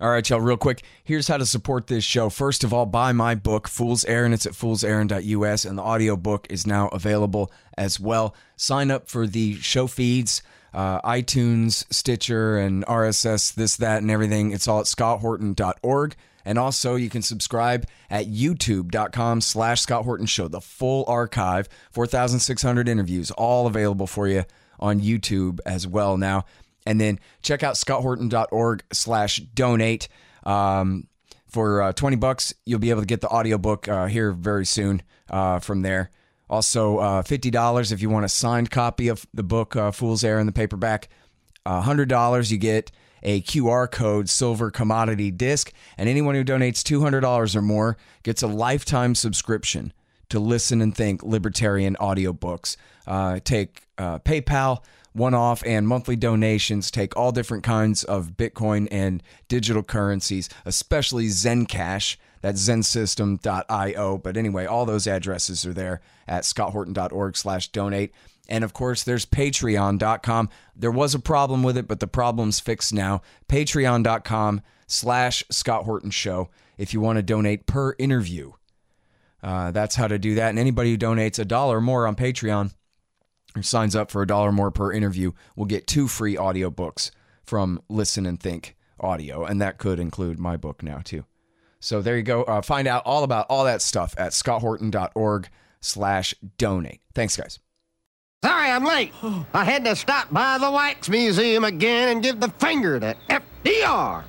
All right, y'all, real quick, here's how to support this show. First of all, buy my book, Fool's Errand. It's at foolserrand.us, and the audiobook is now available as well. Sign up for the show feeds, iTunes, Stitcher, and RSS, this, that, and everything. It's all at scotthorton.org. And also, you can subscribe at youtube.com/Scott Horton Show. The full archive, 4,600 interviews, all available for you on YouTube as well now. And then check out scotthorton.org/donate. For $20, you'll be able to get the audiobook here very soon from there. Also, $50 if you want a signed copy of the book, Fool's Errand, the paperback. $100, you get a QR code silver commodity disc. And anyone who donates $200 or more gets a lifetime subscription to Listen and Think libertarian audiobooks. Take PayPal, one-off and monthly donations, take all different kinds of Bitcoin and digital currencies, especially Zencash. That's zensystem.io. But anyway, all those addresses are there at scotthorton.org/donate. And of course, there's patreon.com. There was a problem with it, but the problem's fixed now. Patreon.com/Scott Horton Show if you want to donate per interview. That's how to do that. And anybody who donates $1 or more on Patreon or signs up for $1 more per interview will get 2 free audiobooks from Listen and Think Audio. And that could include my book now, too. So there you go. Find out all about all that stuff at scotthorton.org/donate. Thanks, guys. Sorry I'm late. I had to stop by the Wax Museum again and give the finger to FDR.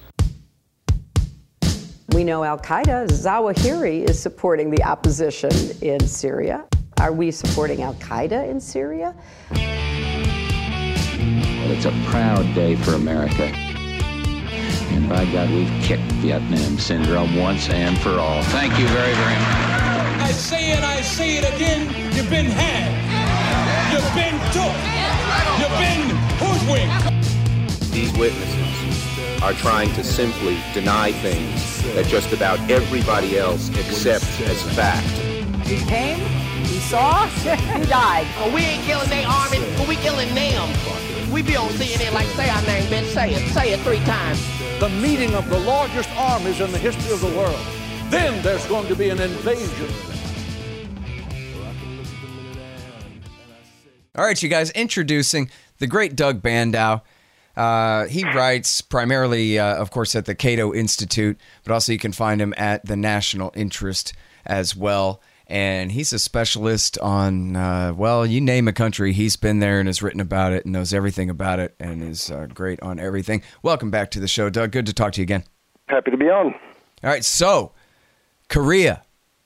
We know Al-Qaeda, Zawahiri, is supporting the opposition in Syria. Are we supporting Al-Qaeda in Syria? Well, it's a proud day for America. And by God, we've kicked Vietnam syndrome once and for all. Thank you very, very much. I say it again, you've been had. You've been took. You've been hoodwinked. These witnesses are trying to simply deny things that just about everybody else accepts as fact. He came, he saw, he died. Oh, we ain't killing their army, but we killing them. We be on CNN like, say our name, bitch, say it 3 times. The meeting of the largest armies in the history of the world. Then there's going to be an invasion. All right, you guys, introducing the great Doug Bandow. He writes primarily, of course, at the Cato Institute, but also you can find him at the National Interest as well. And he's a specialist on, well, you name a country, he's been there and has written about it and knows everything about it and is great on everything. Welcome back to the show, Doug. Good to talk to you again. Happy to be on. All right, so Korea.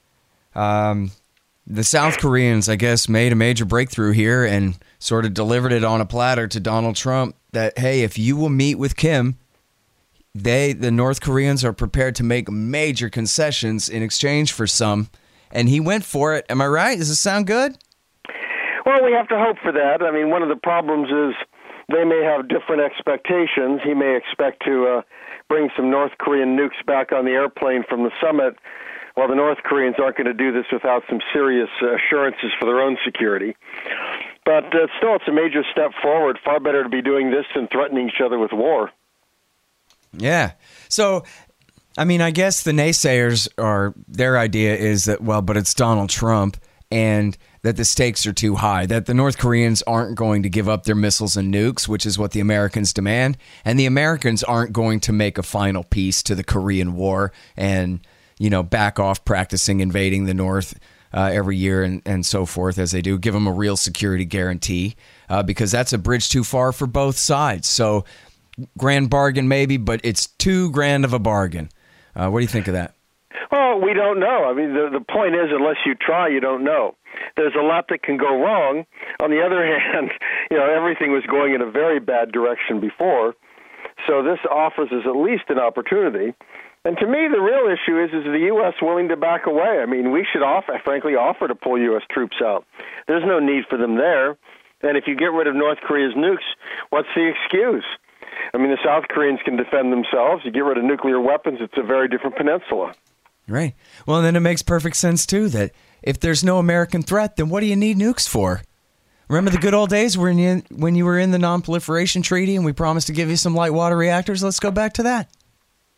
The South Koreans, I guess, made a major breakthrough here and sort of delivered it on a platter to Donald Trump that, hey, if you will meet with Kim, the North Koreans are prepared to make major concessions in exchange for some. And he went for it. Am I right? Does this sound good? Well, we have to hope for that. I mean, one of the problems is they may have different expectations. He may expect to bring some North Korean nukes back on the airplane from the summit. Well, the North Koreans aren't going to do this without some serious assurances for their own security. But still, it's a major step forward. Far better to be doing this than threatening each other with war. Yeah. So, I mean, I guess the naysayers their idea is that, well, but it's Donald Trump and that the stakes are too high, that the North Koreans aren't going to give up their missiles and nukes, which is what the Americans demand. And the Americans aren't going to make a final peace to the Korean War and, you know, back off practicing invading the North every year and so forth as they do. Give them a real security guarantee because that's a bridge too far for both sides. So grand bargain maybe, but it's too grand of a bargain. What do you think of that? Well, we don't know. I mean, the point is, unless you try, you don't know. There's a lot that can go wrong. On the other hand, you know, everything was going in a very bad direction before. So this offers us at least an opportunity. And to me, the real issue is the U.S. willing to back away? I mean, we should frankly offer to pull U.S. troops out. There's no need for them there. And if you get rid of North Korea's nukes, what's the excuse? I mean, the South Koreans can defend themselves. You get rid of nuclear weapons, it's a very different peninsula. Right. Well, then it makes perfect sense, too, that if there's no American threat, then what do you need nukes for? Remember the good old days when you were in the Non-Proliferation Treaty and we promised to give you some light water reactors? Let's go back to that.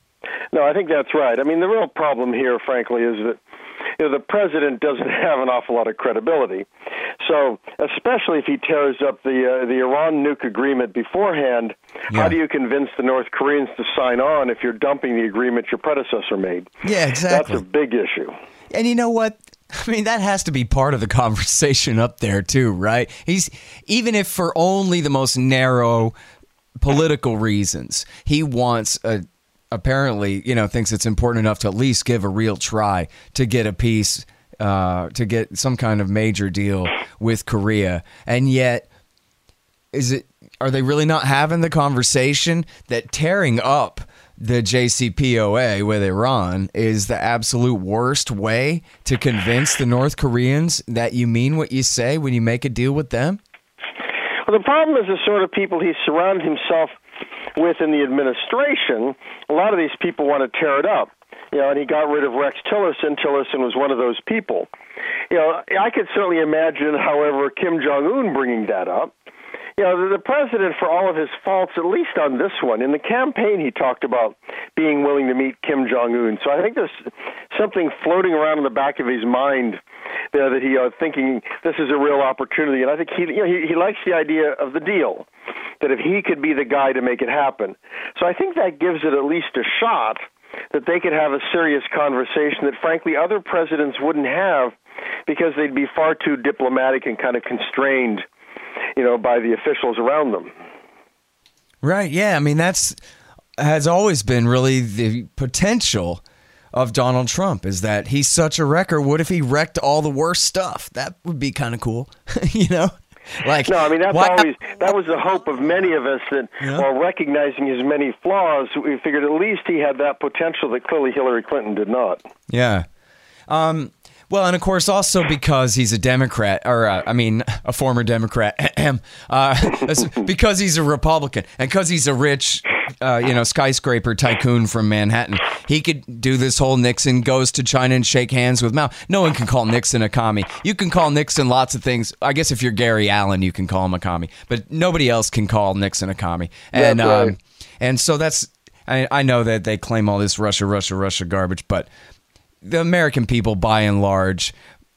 No, I think that's right. I mean, the real problem here, frankly, is that the president doesn't have an awful lot of credibility. So, especially if he tears up the Iran nuke agreement beforehand, how do you convince the North Koreans to sign on if you're dumping the agreement your predecessor made? Yeah, exactly. That's a big issue. And you know what? I mean, that has to be part of the conversation up there too, right? Even if for only the most narrow political reasons, he wants apparently, thinks it's important enough to at least give a real try to get a peace, to get some kind of major deal with Korea. And yet, are they really not having the conversation that tearing up the JCPOA with Iran is the absolute worst way to convince the North Koreans that you mean what you say when you make a deal with them? Well, the problem is the sort of people he surrounded himself with in the administration. A lot of these people want to tear it up. And he got rid of Rex Tillerson. Tillerson was one of those people. I could certainly imagine, however, Kim Jong-un bringing that up. The president, for all of his faults, at least on this one, in the campaign he talked about being willing to meet Kim Jong-un. So I think there's something floating around in the back of his mind there that he thinking this is a real opportunity. And I think he likes the idea of the deal, that if he could be the guy to make it happen. So I think that gives it at least a shot that they could have a serious conversation that, frankly, other presidents wouldn't have because they'd be far too diplomatic and kind of constrained by the officials around them. Right, yeah. I mean, has always been really the potential of Donald Trump, is that he's such a wrecker. What if he wrecked all the worst stuff? That would be kind of cool, Like, no, I mean, that was the hope of many of us, that while recognizing his many flaws, we figured at least he had that potential that clearly Hillary Clinton did not. Yeah. Well, and of course, also because he's a Democrat, or a former Democrat, because he's a Republican, and because he's a rich, skyscraper tycoon from Manhattan, he could do this whole Nixon goes to China and shake hands with Mao. No one can call Nixon a commie. You can call Nixon lots of things. I guess if you're Gary Allen, you can call him a commie, but nobody else can call Nixon a commie. And right. And so I know that they claim all this Russia garbage, but the American people, by and large,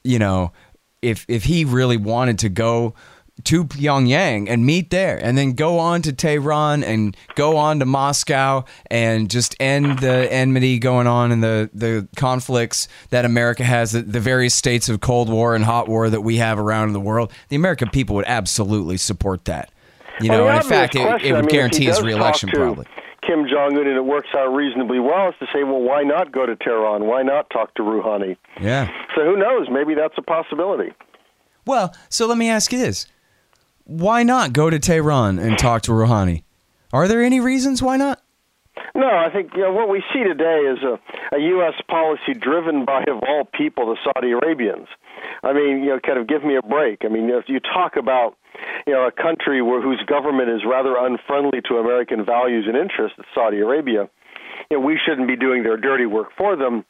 if he really wanted to go to Pyongyang and meet there and then go on to Tehran and go on to Moscow and just end the enmity going on in the conflicts that America has, the various states of Cold War and Hot War that we have around the world, the American people would absolutely support that. And in fact, it would guarantee his reelection probably. Kim Jong-un, and it works out reasonably well, is to say, well, why not go to Tehran? Why not talk to Rouhani? Yeah. So who knows? Maybe that's a possibility. Well, so let me ask you this. Why not go to Tehran and talk to Rouhani? Are there any reasons why not? No, I think what we see today is a U.S. policy driven by, of all people, the Saudi Arabians. I mean, kind of give me a break. I mean, if you talk about a country whose government is rather unfriendly to American values and interests, Saudi Arabia, we shouldn't be doing their dirty work for them.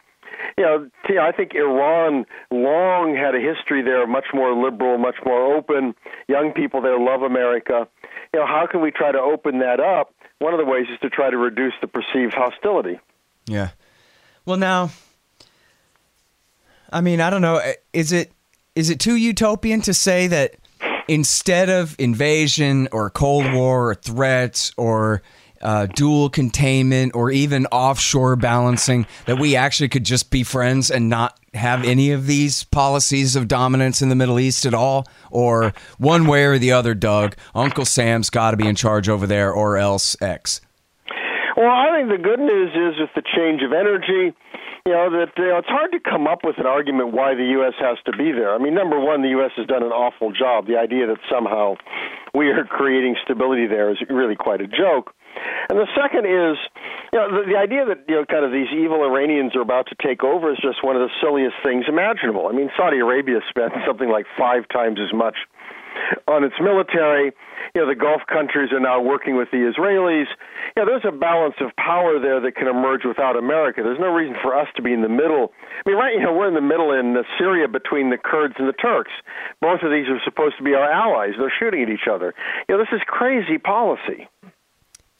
I think Iran long had a history there, much more liberal, much more open. Young people there love America. How can we try to open that up? One of the ways is to try to reduce the perceived hostility. Yeah. Well, now, I mean, I don't know. Is it too utopian to say that instead of invasion or Cold War or threats or dual containment or even offshore balancing, that we actually could just be friends and not have any of these policies of dominance in the Middle East at all? Or one way or the other, Doug, Uncle Sam's got to be in charge over there or else X? Well, I think the good news is with the change of energy, it's hard to come up with an argument why the U.S. has to be there. I mean, number one, the U.S. has done an awful job. The idea that somehow we are creating stability there is really quite a joke. And the second is, the idea that, kind of these evil Iranians are about to take over is just one of the silliest things imaginable. I mean, Saudi Arabia spent something like 5 times as much on its military. The Gulf countries are now working with the Israelis. There's a balance of power there that can emerge without America. There's no reason for us to be in the middle. I mean, right, we're in the middle in Syria between the Kurds and the Turks. Both of these are supposed to be our allies. They're shooting at each other. This is crazy policy.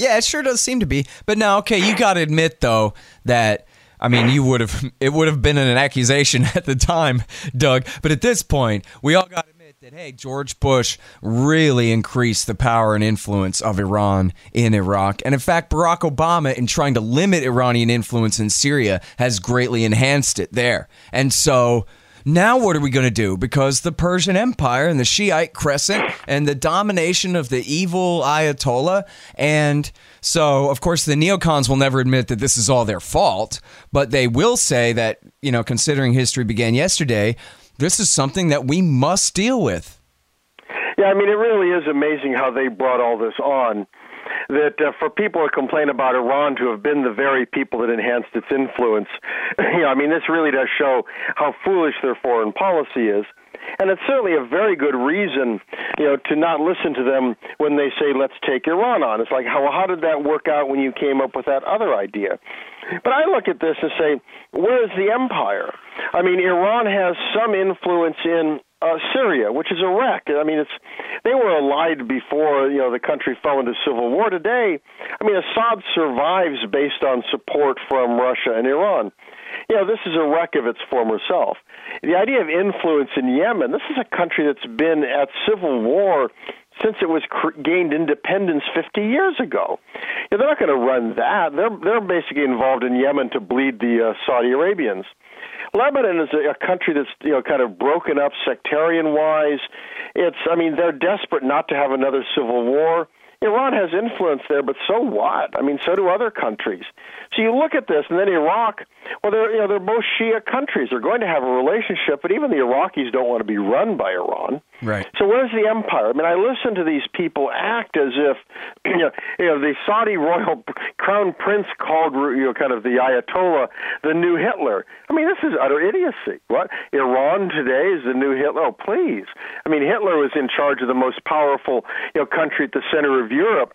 Yeah, it sure does seem to be. But now, okay, you got to admit, though, that, I mean, it would have been an accusation at the time, Doug. But at this point, we all got to admit that, hey, George Bush really increased the power and influence of Iran in Iraq. And in fact, Barack Obama, in trying to limit Iranian influence in Syria, has greatly enhanced it there. And so now what are we going to do? Because the Persian Empire and the Shiite Crescent and the domination of the evil Ayatollah, and so, of course, the neocons will never admit that this is all their fault, but they will say that, considering history began yesterday, this is something that we must deal with. Yeah, I mean, it really is amazing how they brought all this on. That for people to complain about Iran to have been the very people that enhanced its influence, I mean, this really does show how foolish their foreign policy is. And it's certainly a very good reason, to not listen to them when they say, let's take Iran on. It's like, how did that work out when you came up with that other idea? But I look at this and say, where's the empire? I mean, Iran has some influence in Syria, which is Iraq. I mean, they were allied before, the country fell into civil war. Today, I mean, Assad survives based on support from Russia and Iran. This is a wreck of its former self. The idea of influence in Yemen, this is a country that's been at civil war since it was gained independence 50 years ago. They're not going to run that. They're basically involved in Yemen to bleed the Saudi Arabians. Lebanon is a country that's kind of broken up sectarian-wise. They're desperate not to have another civil war. Iran has influence there, but so what? I mean, so do other countries. So you look at this, and then Iraq, well, they're both Shia countries. They're going to have a relationship, but even the Iraqis don't want to be run by Iran. Right. So where's the empire? I mean, I listen to these people act as if, the Saudi royal crown prince called, kind of the Ayatollah the new Hitler. I mean, this is utter idiocy. What? Iran today is the new Hitler? Oh, please. I mean, Hitler was in charge of the most powerful, country at the center of Europe.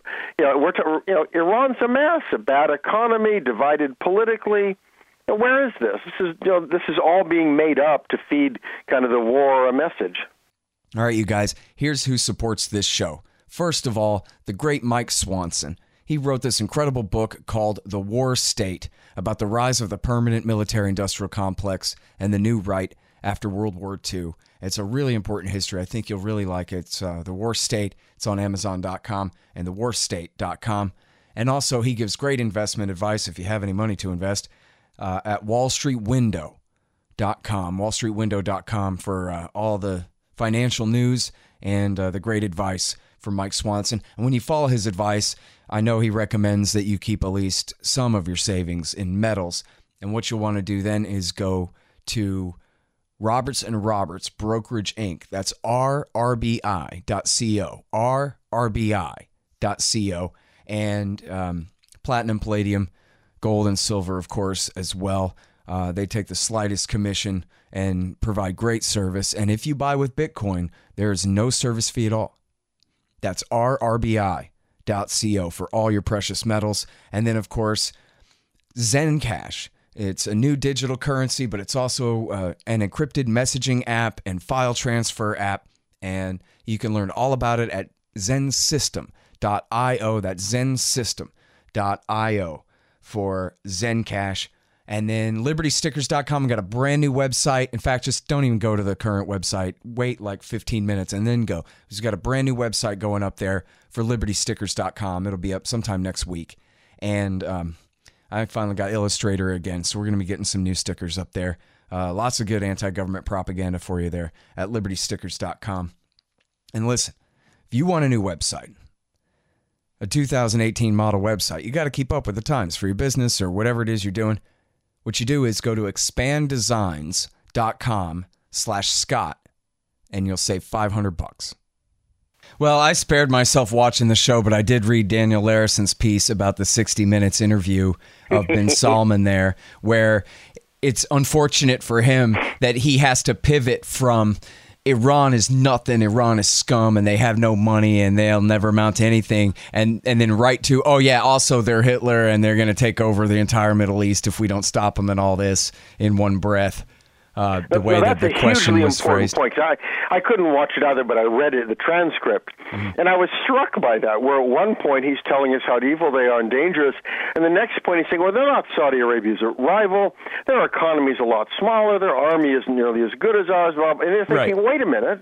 Iran's a mess, a bad economy, divided politically. Where is this? This is all being made up to feed kind of the war message. All right, you guys, here's who supports this show. First of all, the great Mike Swanson. He wrote this incredible book called The War State about the rise of the permanent military-industrial complex and the new right after World War II. It's a really important history. I think you'll really like it. It's The War State. It's on Amazon.com and thewarstate.com. And also, he gives great investment advice if you have any money to invest at wallstreetwindow.com. wallstreetwindow.com for all the financial news and the great advice from Mike Swanson. And when you follow his advice, I know he recommends that you keep at least some of your savings in metals. And what you'll want to do then is go to Roberts & Roberts Brokerage Inc. That's rrbi.co. rrbi.co. And platinum, palladium, gold, and silver, of course, as well. They take the slightest commission and provide great service. And if you buy with Bitcoin, there is no service fee at all. That's rrbi.co for all your precious metals. And then, of course, Zencash. It's a new digital currency, but it's also an encrypted messaging app and file transfer app. And you can learn all about it at zensystem.io. That's zensystem.io for Zencash. And then libertystickers.com got a brand new website. In fact, just don't even go to the current website. Wait like 15 minutes and then go. We've got a brand new website going up there for libertystickers.com. It'll be up sometime next week. And I finally got Illustrator again, so we're going to be getting some new stickers up there. Lots of good anti-government propaganda for you there at libertystickers.com. And listen, if you want a new website, a 2018 model website, you got to keep up with the times for your business or whatever it is you're doing. What you do is go to expanddesigns.com/Scott and you'll save $500. Well, I spared myself watching the show, but I did read Daniel Larison's piece about the 60 Minutes interview of bin Salman there, where it's unfortunate for him that he has to pivot from Iran is nothing, Iran is scum, and they have no money, and they'll never amount to anything, and then right to, oh yeah, also they're Hitler, and they're going to take over the entire Middle East if we don't stop them and all this in one breath. the way that the question was phrased. Point. I couldn't watch it either, but I read it, the transcript, and I was struck by that, where at one point he's telling us how evil they are and dangerous, and the next point he's saying, well, they're not Saudi Arabia's rival, their economy's a lot smaller, their army isn't nearly as good as ours, and they're thinking, wait a minute,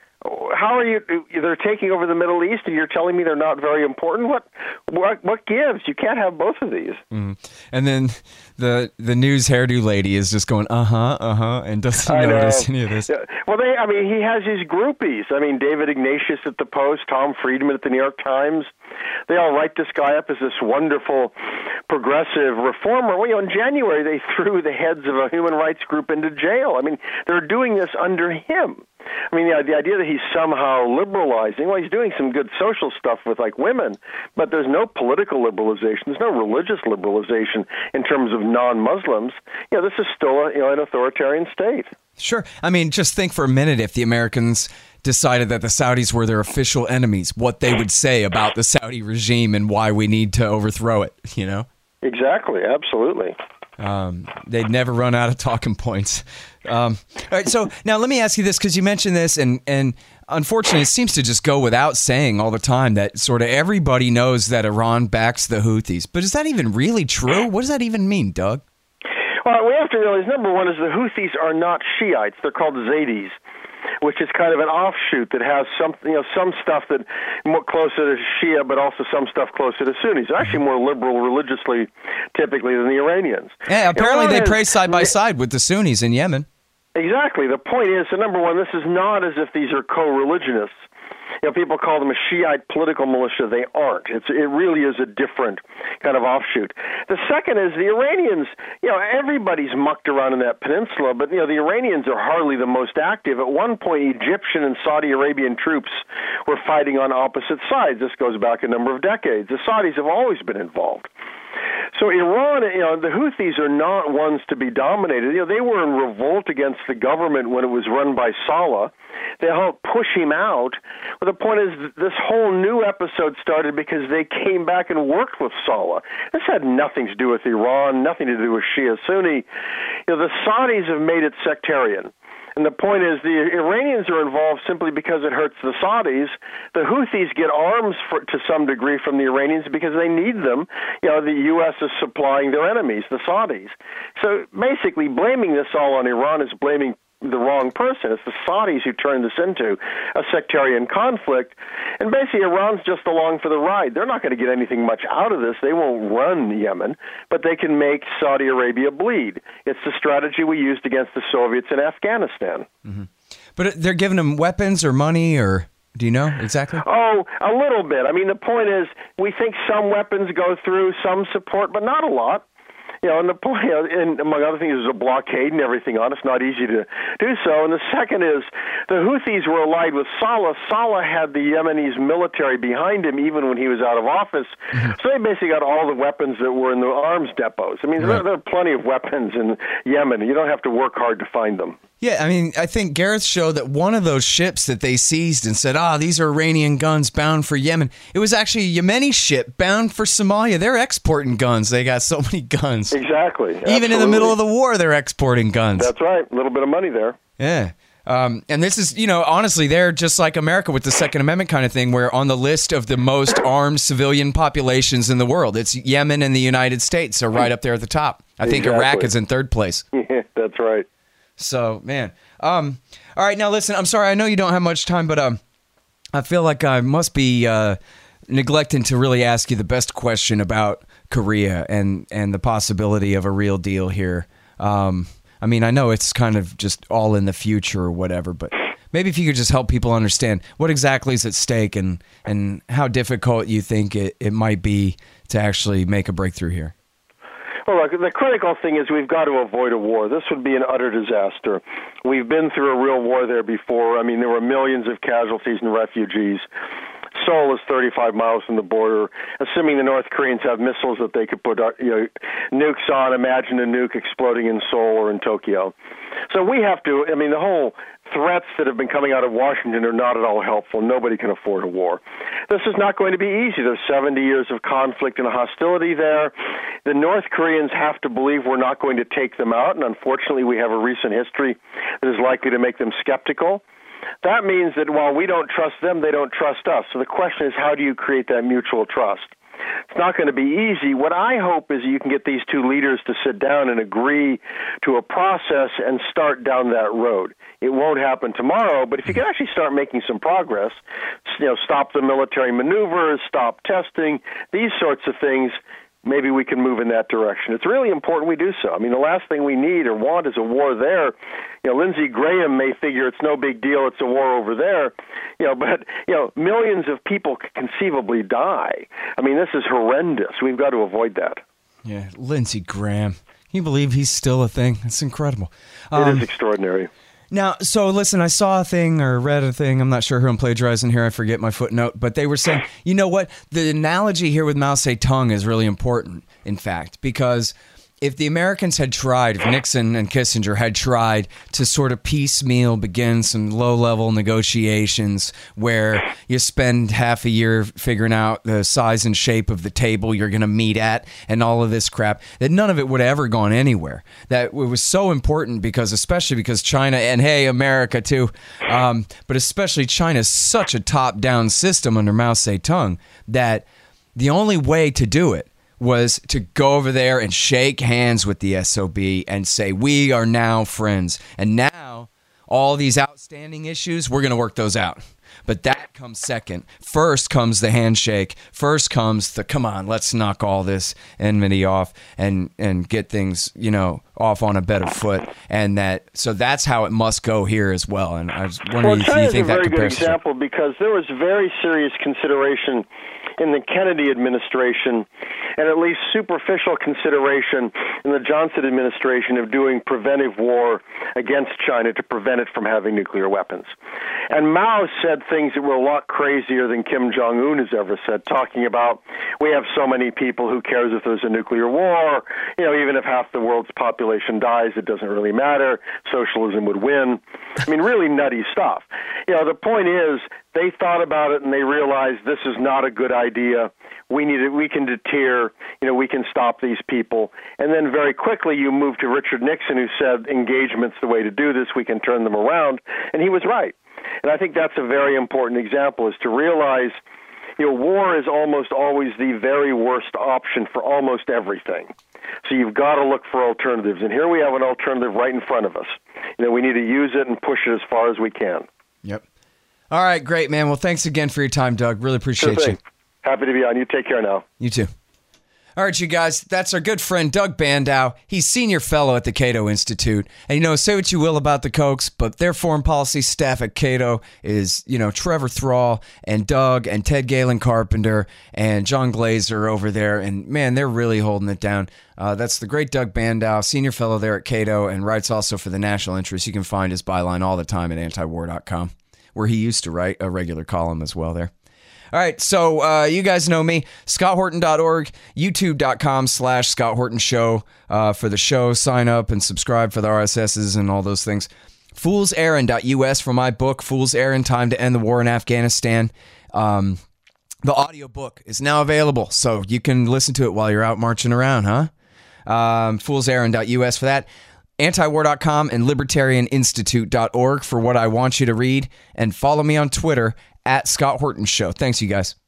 how are you? They're taking over the Middle East, and you're telling me they're not very important. What gives? You can't have both of these. And then the news hairdo lady is just going and doesn't notice any of this. Yeah. Well, he has his groupies. I mean, David Ignatius at the Post, Tom Friedman at the New York Times. They all write this guy up as this wonderful progressive reformer. Well, in January they threw the heads of a human rights group into jail. I mean, they're doing this under him. I mean, the idea that he's somehow liberalizing, well, he's doing some good social stuff with, like, women, but there's no political liberalization. There's no religious liberalization in terms of non-Muslims. This is still an authoritarian state. Sure. I mean, just think for a minute if the Americans decided that the Saudis were their official enemies, what they would say about the Saudi regime and why we need to overthrow it, Exactly. Absolutely. They'd never run out of talking points. All right, so now let me ask you this, because you mentioned this, and unfortunately it seems to just go without saying all the time that sort of everybody knows that Iran backs the Houthis. But is that even really true? What does that even mean, Doug? Well, we have to realize, number one, is the Houthis are not Shiites. They're called Zaydis, which is kind of an offshoot that has some stuff that more closer to Shia, but also some stuff closer to Sunnis. They're actually more liberal religiously, typically, than the Iranians. Yeah, apparently they pray side by side with the Sunnis in Yemen. Exactly. The point is, so number one, this is not as if these are co-religionists. People call them a Shiite political militia. They aren't. It really is a different kind of offshoot. The second is the Iranians, everybody's mucked around in that peninsula, but, the Iranians are hardly the most active. At one point, Egyptian and Saudi Arabian troops were fighting on opposite sides. This goes back a number of decades. The Saudis have always been involved. So Iran, the Houthis are not ones to be dominated. They were in revolt against the government when it was run by Saleh. They helped push him out. But the point is, this whole new episode started because they came back and worked with Saleh. This had nothing to do with Iran, nothing to do with Shia Sunni. The Saudis have made it sectarian. And the point is, the Iranians are involved simply because it hurts the Saudis. The Houthis get arms to some degree from the Iranians because they need them. The U.S. is supplying their enemies, the Saudis. So basically, blaming this all on Iran is blaming the wrong person. It's the Saudis who turned this into a sectarian conflict. And basically, Iran's just along for the ride. They're not going to get anything much out of this. They won't run Yemen, but they can make Saudi Arabia bleed. It's the strategy we used against the Soviets in Afghanistan. Mm-hmm. But they're giving them weapons or money, or do you know exactly? Oh, a little bit. I mean, the point is, we think some weapons go through, some support, but not a lot. And the point, and among other things, there's a blockade and everything on it. It's not easy to do so. And the second is, the Houthis were allied with Saleh. Saleh had the Yemenis military behind him even when he was out of office. So they basically got all the weapons that were in the arms depots. I mean, there are plenty of weapons in Yemen. You don't have to work hard to find them. Yeah, I mean, I think Gareth showed that one of those ships that they seized and said, these are Iranian guns bound for Yemen. It was actually a Yemeni ship bound for Somalia. They're exporting guns. They got so many guns. Exactly. Even in the middle of the war, they're exporting guns. That's right. A little bit of money there. Yeah. And this is, honestly, they're just like America with the Second Amendment kind of thing, where on the list of the most armed civilian populations in the world, it's Yemen and the United States are right up there at the top. I think Iraq is in third place. That's right. So, man. All right, now listen, I'm sorry, I know you don't have much time, but I feel like I must be neglecting to really ask you the best question about Korea and the possibility of a real deal here. I mean, I know it's kind of just all in the future or whatever, but maybe if you could just help people understand what exactly is at stake and how difficult you think it might be to actually make a breakthrough here. Well, look, the critical thing is we've got to avoid a war. This would be an utter disaster. We've been through a real war there before. I mean, there were millions of casualties and refugees. Seoul is 35 miles from the border. Assuming the North Koreans have missiles that they could put nukes on, imagine a nuke exploding in Seoul or in Tokyo. So we have to, the whole threats that have been coming out of Washington are not at all helpful. Nobody can afford a war. This is not going to be easy. There's 70 years of conflict and hostility there. The North Koreans have to believe we're not going to take them out, and unfortunately we have a recent history that is likely to make them skeptical. That means that while we don't trust them, they don't trust us. So the question is, how do you create that mutual trust? It's not going to be easy. What I hope is you can get these two leaders to sit down and agree to a process and start down that road. It won't happen tomorrow, but if you can actually start making some progress, stop the military maneuvers, stop testing, these sorts of things, maybe we can move in that direction. It's really important we do so. I mean, the last thing we need or want is a war there. Lindsey Graham may figure it's no big deal, it's a war over there, but millions of people could conceivably die. I mean, this is horrendous. We've got to avoid that. Yeah, Lindsey Graham. Can you believe he's still a thing? It's incredible. It is extraordinary. Now, so listen, I saw a thing or read a thing. I'm not sure who I'm plagiarizing here. I forget my footnote. But they were saying, you know what? The analogy here with Mao Zedong is really important, in fact, because if the Americans had tried, if Nixon and Kissinger had tried to sort of piecemeal begin some low-level negotiations where you spend half a year figuring out the size and shape of the table you're going to meet at and all of this crap, that none of it would have ever gone anywhere. That it was so important especially because China, and hey, America too, but especially China is such a top-down system under Mao Zedong that the only way to do it was to go over there and shake hands with the SOB and say, we are now friends. And now, all these outstanding issues, we're going to work those out. But that comes second. First comes the handshake. First comes come on, let's knock all this enmity off and get things, off on a better foot. So that's how it must go here as well. And I was wondering, do you think that compares? Well, China's a very good example because there was very serious consideration in the Kennedy administration and at least superficial consideration in the Johnson administration of doing preventive war against China to prevent it from having nuclear weapons. And Mao said things that were a lot crazier than Kim Jong-un has ever said, talking about we have so many people, who cares if there's a nuclear war? Even if half the world's population dies, it doesn't really matter. Socialism would win. I mean, really nutty stuff. The point is, they thought about it and they realized this is not a good idea. We can deter, we can stop these people. And then very quickly you move to Richard Nixon, who said engagement's the way to do this. We can turn them around. And he was right. And I think that's a very important example, is to realize, war is almost always the very worst option for almost everything. So you've got to look for alternatives. And here we have an alternative right in front of us. We need to use it and push it as far as we can. Yep. All right, great, man. Well, thanks again for your time, Doug. Really appreciate you. Happy to be on. You take care now. You too. All right, you guys, that's our good friend Doug Bandow. He's senior fellow at the Cato Institute. And, say what you will about the Kochs, but their foreign policy staff at Cato is, Trevor Thrall and Doug and Ted Galen Carpenter and John Glazer over there. And, man, they're really holding it down. That's the great Doug Bandow, senior fellow there at Cato, and writes also for the National Interest. You can find his byline all the time at antiwar.com, where he used to write a regular column as well there. All right, so you guys know me, ScottHorton.org, YouTube.com/Scott Horton Show for the show. Sign up and subscribe for the RSSs and all those things. FoolsErrand.us for my book, Fool's Errand, Time to End the War in Afghanistan. The audiobook is now available, so you can listen to it while you're out marching around, huh? FoolsErrand.us for that. Antiwar.com and LibertarianInstitute.org for what I want you to read. And follow me on Twitter @Scott Horton Show. Thanks, you guys.